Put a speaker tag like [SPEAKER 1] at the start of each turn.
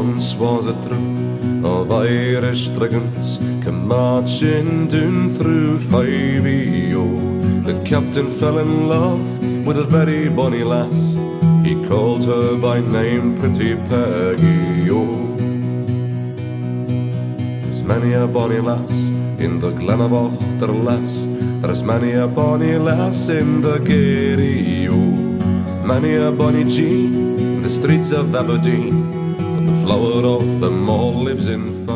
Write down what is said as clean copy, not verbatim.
[SPEAKER 1] once was a troop of Irish dragoons came marching down through 5EO. The captain fell in love with a very bonny lass. He called her by name Pretty Peggy, oh. There's many a bonny lass in the Glen of Ochterlass. There's many a bonny lass in the Garry, oh. Many a bonny Jean in the streets of Aberdeen, but the flower of them all lives in